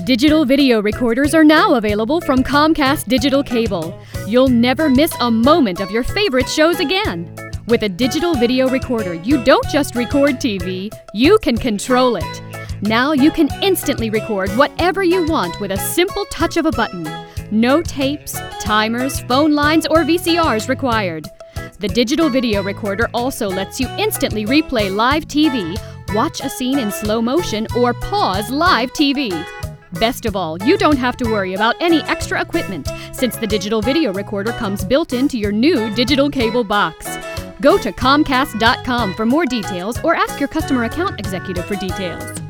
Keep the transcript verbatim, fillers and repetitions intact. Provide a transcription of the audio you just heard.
Digital video recorders are now available from Comcast Digital Cable. You'll never miss a moment of your favorite shows again. With a digital video recorder, you don't just record T V, you can control it. Now you can instantly record whatever you want with a simple touch of a button. No tapes, timers, phone lines, or V C Rs required. The digital video recorder also lets you instantly replay live T V, watch a scene in slow motion, or pause live T V. Best of all, you don't have to worry about any extra equipment since the digital video recorder comes built into your new digital cable box. Go to Comcast dot com for more details or ask your customer account executive for details.